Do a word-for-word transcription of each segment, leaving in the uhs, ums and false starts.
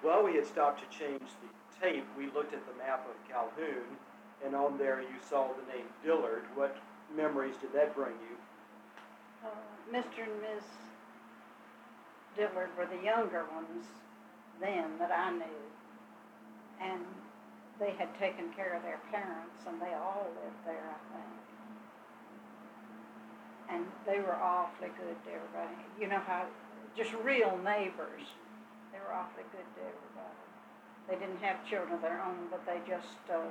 Well, we had stopped to change the tape. We looked at the map of Calhoun, and on there you saw the name Dillard. What memories did that bring you? Uh, Mister and Miss Dillard were the younger ones then that I knew, and they had taken care of their parents, and they all lived there, I think. And they were awfully good to everybody. You know how, just real neighbors. They were awfully good to everybody. They didn't have children of their own, but they just uh,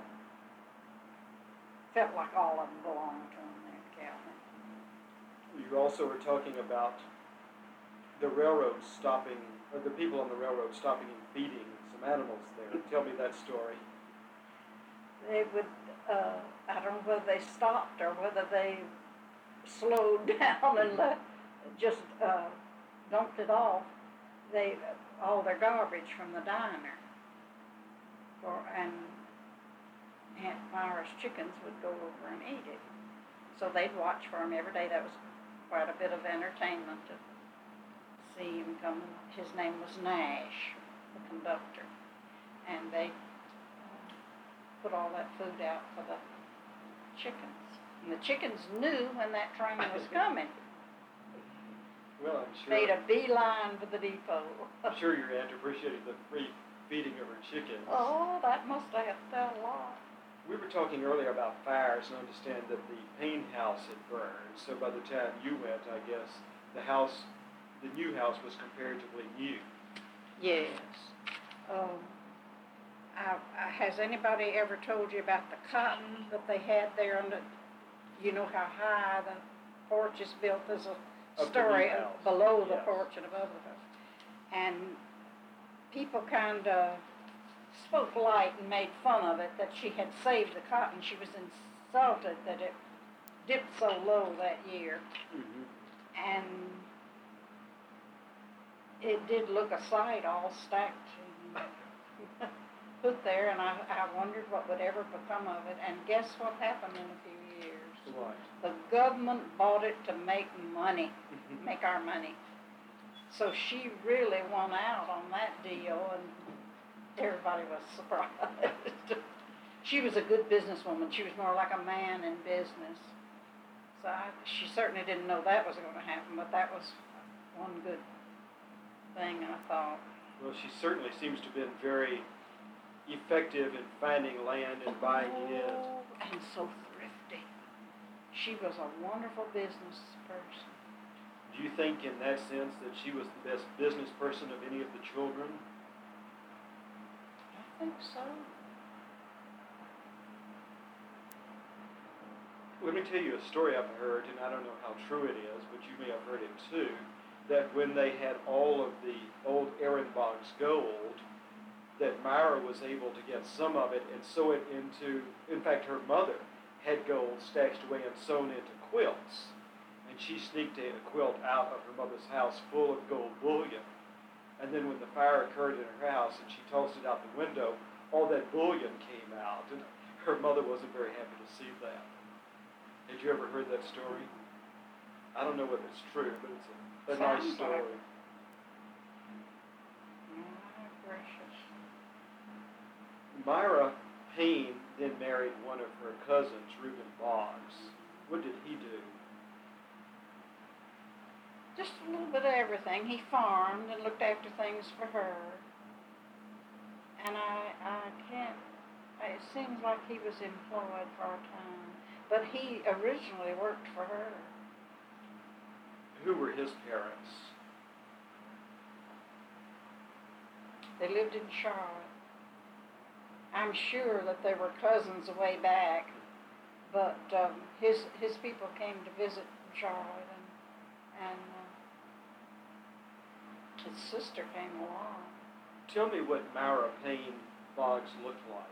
felt like all of them belonged to them there in Calhoun. You also were talking about the railroad stopping, or the people on the railroad stopping and feeding some animals there. Tell me that story. They would, uh, I don't know whether they stopped or whether they slowed down and let, just uh, dumped it off. They, all their garbage from the diner. For, and Aunt Myra's chickens would go over and eat it. So they'd watch for him every day. That was quite a bit of entertainment to see him come. His name was Nash, the conductor. And they uh, put all that food out for the chickens. And the chickens knew when that train was coming. Well, I'm sure. Made a beeline for the depot. I'm sure your aunt appreciated the free feeding of her chickens. Oh, that must have helped out a lot. We were talking earlier about fires and understand that the Payne house had burned. So by the time you went, I guess, the house, the new house was comparatively new. Yes. Um, I, I, has anybody ever told you about the cotton that they had there on the, you know how high the porch is built? There's a Of story the house. below the Yes. porch and above the house. And people kind of spoke light and made fun of it that she had saved the cotton. She was insulted that it dipped so low that year. Mm-hmm. And it did look a sight all stacked and put there, and I, I wondered what would ever become of it. And guess what happened in a few years? What? The government bought it to make money, make our money. So she really won out on that deal, and everybody was surprised. She was a good businesswoman. She was more like a man in business. So I, she certainly didn't know that was going to happen, but that was one good thing, I thought. Well, she certainly seems to have been very effective in finding land and buying it. Oh, and so thrifty. She was a wonderful business person. Do you think in that sense that she was the best business person of any of the children? I think so. Let me tell you a story I've heard, and I don't know how true it is, but you may have heard it too, that when they had all of the old Ehrenbach's gold, that Myra was able to get some of it and sew it into, in fact, her mother had gold stashed away and sewn into quilts. And she sneaked a quilt out of her mother's house full of gold bullion. And then when the fire occurred in her house and she tossed it out the window, all that bullion came out. And her mother wasn't very happy to see that. Had you ever heard that story? I don't know whether it's true, but it's a, a nice story. Like, my gracious. Myra Payne then married one of her cousins, Reuben Boggs. What did he do? Just a little bit of everything. He farmed and looked after things for her. And I, I can't, it seems like he was employed for a time. But he originally worked for her. Who were his parents? They lived in Charlotte. I'm sure that they were cousins way back, but um, his his people came to visit Charlotte, and, and uh, his sister came along. Tell me what Myra Payne Boggs looked like.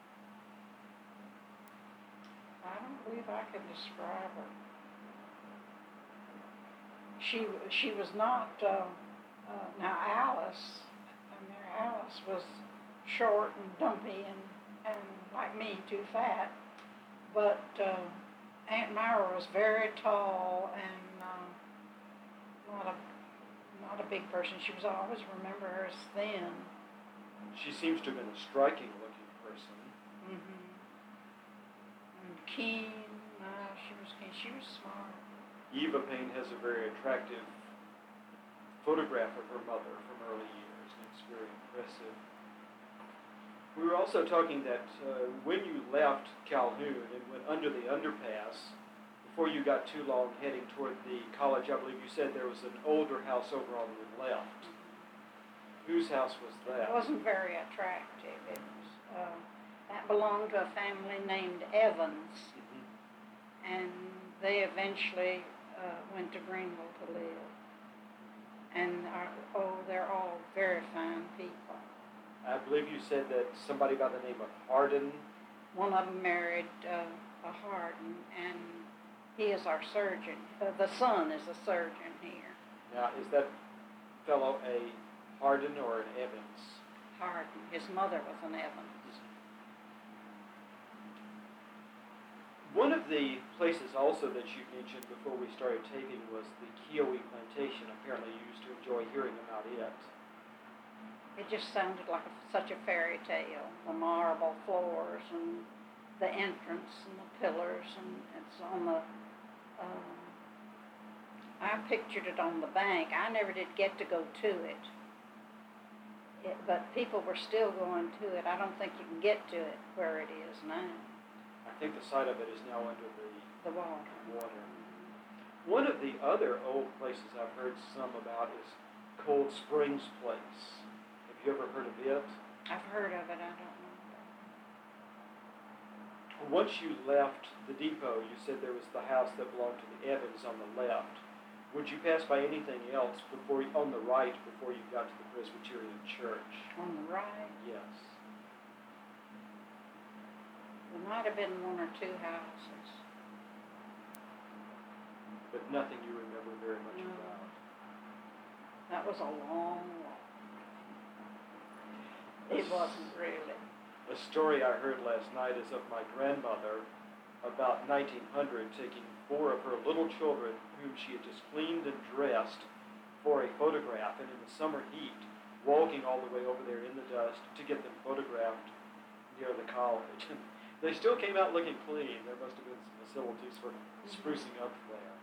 I don't believe I can describe her. She she was not, uh, uh, now Alice, I mean, Alice was short and dumpy and, and like me, too fat. But uh, Aunt Myra was very tall and uh, not a not a big person. She was I always remember her as thin. She seems to have been a striking-looking person. Mm-hmm. And keen. Uh, she was keen. She was smart. Eva Payne has a very attractive photograph of her mother from early years, and it's very impressive. We were also talking that uh, when you left Calhoun and went under the underpass, before you got too long heading toward the college, I believe you said there was an older house over on the left. Whose house was that? It wasn't very attractive. It was, uh, that belonged to a family named Evans, Mm-hmm. and they eventually uh, went to Greenville to live. And are, oh, they're all very fine people. I believe you said that somebody by the name of Hardin. One of them married uh, a Hardin, and he is our surgeon. Uh, the son is a surgeon here. Now, is that fellow a Hardin or an Evans? Hardin. His mother was an Evans. One of the places also that you mentioned before we started taping was the Kiowa Plantation. Apparently you used to enjoy hearing about it. It just sounded like a, such a fairy tale. The marble floors and the entrance and the pillars, and it's on the, um, I pictured it on the bank. I never did get to go to it. it. But people were still going to it. I don't think you can get to it where it is now. I think the site of it is now under the The water. water. One of the other old places I've heard some about is Cold Springs Place. Have you ever heard of it? I've heard of it. I don't know. Once you left the depot, you said there was the house that belonged to the Evans on the left. Would you pass by anything else before you, on the right before you got to the Presbyterian Church? On the right? Yes. There might have been one or two houses. But nothing you remember very much No. about. That was a long walk. It wasn't really. A story I heard last night is of my grandmother about nineteen hundred taking four of her little children whom she had just cleaned and dressed for a photograph, and in the summer heat walking all the way over there in the dust to get them photographed near the college. And they still came out looking clean. There must have been some facilities for sprucing up there.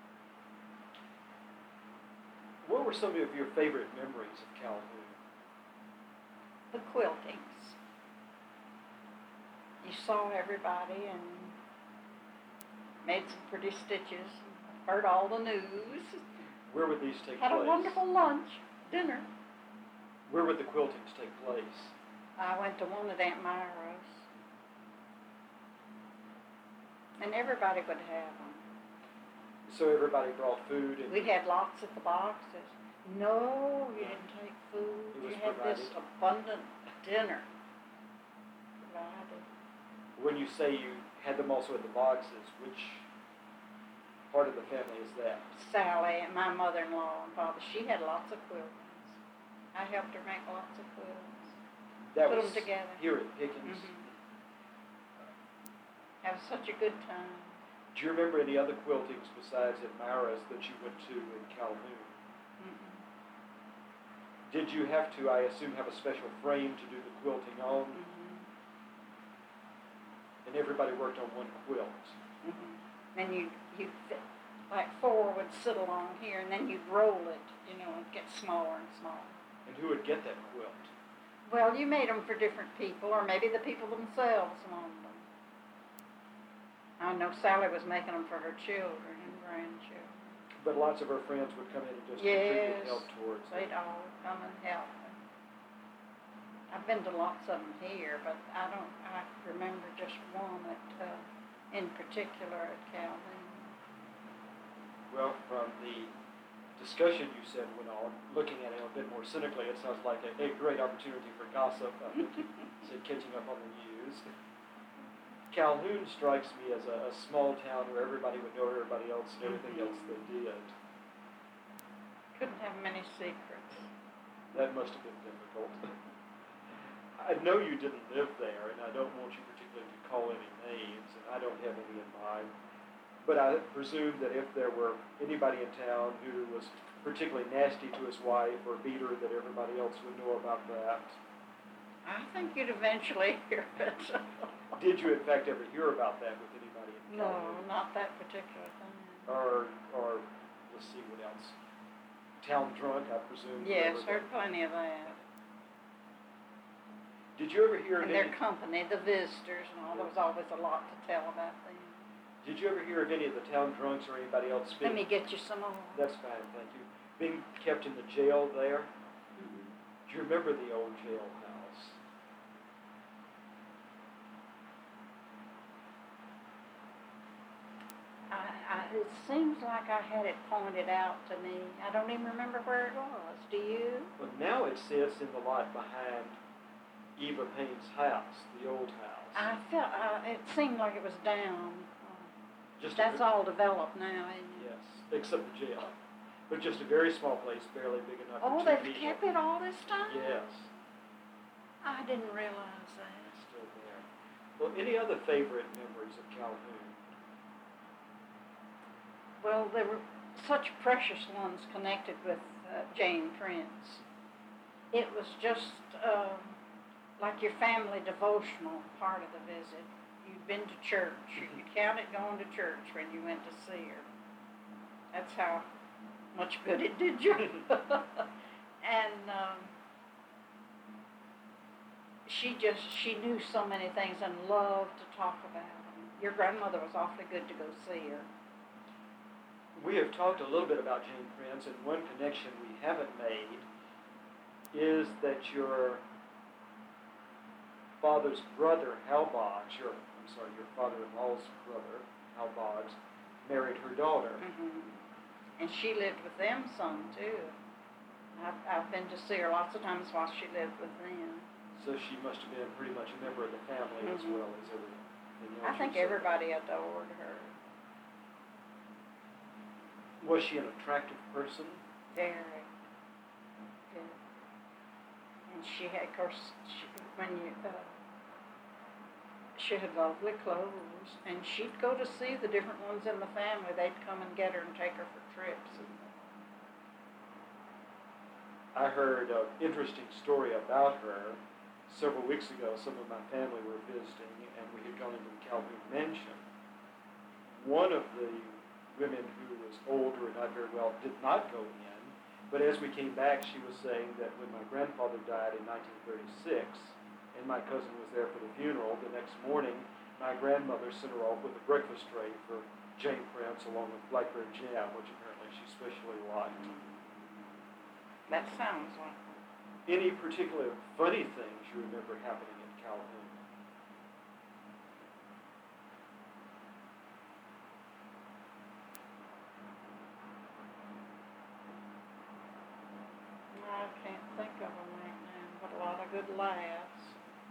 What were some of your favorite memories of Calhoun? The quiltings. You saw everybody and made some pretty stitches, heard all the news, Where would these take had place? a wonderful lunch, dinner. Where would the quiltings take place? I went to one at Aunt Myra's. And everybody would have them. So everybody brought food and We had lots at the boxes. No, you didn't take food. It was You had this provided. abundant dinner provided. when you say you had them also in the boxes, which part of the family is that? Sally, and my mother-in-law and father, she had lots of quiltings. I helped her make lots of quilts. That Put 'em was together. here at Pickens. Mhm. Have such a good time. Do you remember any other quiltings besides at Myra's that you went to in Calhoun? Mm-mm. Did you have to, I assume, have a special frame to do the quilting on? Mhm. And everybody worked on one quilt. Mhm. And you you fit, like four would sit along here, and then you'd roll it, you know, and get smaller and smaller. And who would get that quilt? Well, you made them for different people, or maybe the people themselves wanted them. I know Sally was making them for her children and grandchildren. But lots of her friends would come in and just Yes, contribute and help towards they'd it. all come and help. I've been to lots of them here, but I don't, I remember just one at, uh, in particular at Calhoun. Well, from the discussion you said went on, looking at it a bit more cynically, it sounds like a, a great opportunity for gossip. I think you said catching up on the news. Calhoun strikes me as a, a small town where everybody would know everybody else and everything else they did. Couldn't have many secrets. That must have been difficult. I know you didn't live there, and I don't want you particularly to call any names, and I don't have any in mind. But I presume that if there were anybody in town who was particularly nasty to his wife or beat her, that everybody else would know about that. I think you'd eventually hear it. Did you in fact ever hear about that with anybody in No, Calhoun? not that particular thing. Or, or, let's see, what else? Town drunk, I presume. Yes, whatever heard that- plenty of that. Did you ever hear of And any, their company, the visitors and all, there was always a lot to tell about them. did you ever hear of any of the town drunks or anybody else Let me speaking? get you some more. That's fine, thank you. Being kept in the jail there? Mhm. Do you remember the old jailhouse? I, I, it seems like I had it pointed out to me. I don't even remember where it was. Do you? Well, now it sits in the lot behind Eva Payne's house, the old house. I felt, uh, it seemed like it was down. Uh, Just a That's ve- all developed now, isn't it? Yes, except the jail. But just a very small place, barely big enough Oh, for two they've people. kept it all this time? Yes, I didn't realize that. it's still there. Well, any other favorite memories of Calhoun? Well, there were such precious ones connected with uh, Jane Prince. It was just um, like your family devotional part of the visit. You'd been to church. You you counted going to church when you went to see her. That's how much good it did you. And um, she just, she knew so many things and loved to talk about them. Your grandmother was awfully good to go see her. We have talked a little bit about Jane Prince, and one connection we haven't made is that your father's brother, Hal Boggs, your, I'm sorry, your father-in-law's brother, Hal Boggs, married her daughter. Mm-hmm. And she lived with them some too. I've, I've been to see her lots of times while she lived with them. So she must have been pretty much a member of the family as Mhm. well as everything else. I think you said. everybody adored her. Was she an attractive person? Very good. And she had, of course, she, when you, uh, she had lovely clothes, and she'd go to see the different ones in the family. They'd come and get her and take her for trips. And I heard an interesting story about her. Several weeks ago, some of my family were visiting, and we had gone into the Calhoun Mansion. One of the women who was older and not very well did not go in, but as we came back, she was saying that when my grandfather died in nineteen thirty-six, and my cousin was there for the funeral, the next morning, my grandmother sent her off with a breakfast tray for Jane Prince along with blackberry jam, which apparently she especially liked. that sounds like Any particular funny things you remember happening in Calhoun? I can't think of them right now, but a lot of good laughs.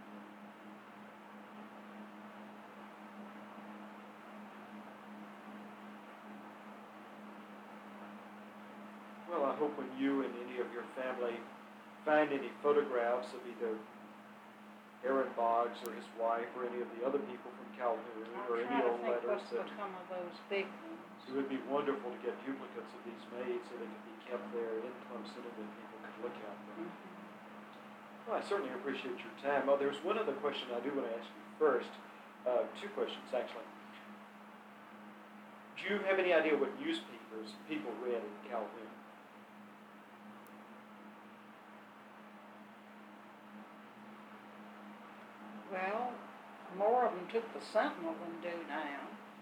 Well, I hope when you and any of your family find any photographs of either Aaron Boggs or his wife or any of the other people from Calhoun I'm or any trying to old think letters, what's that become of those big ones. it would be wonderful to get duplicates of these made so they could be kept there in Clemson and then people could look at them. Mhm. Well, I certainly appreciate your time. Oh, there's one other question I do want to ask you first. Uh, two questions, actually. Do you have any idea what newspapers people read in Calhoun? Well, more of them took the Sentinel than do now,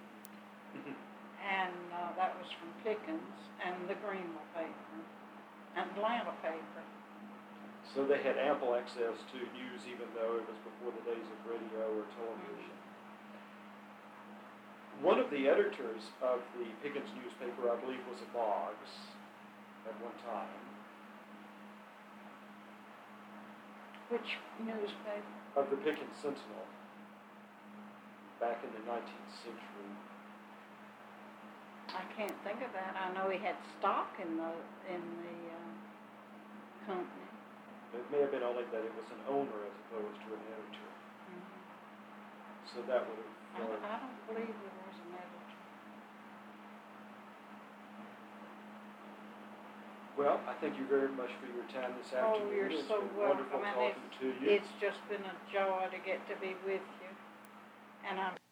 and uh, that was from Pickens, and the Greenville paper, and Atlanta paper. So they had ample access to news even though it was before the days of radio or television. One of the editors of the Pickens newspaper, I believe, was a Boggs at one time. Which newspaper? Of the Pickens Sentinel back in the nineteenth century. I can't think of that. I know he had stock in the in the uh, company. It may have been only that it was an owner as opposed to an editor. Mm-hmm. So that would I, have. I don't believe there was an editor. Well, I thank you very much for your time this Oh, afternoon. you're It's so been welcome, wonderful and talking to you. It's just been a joy to get to be with you, and I'm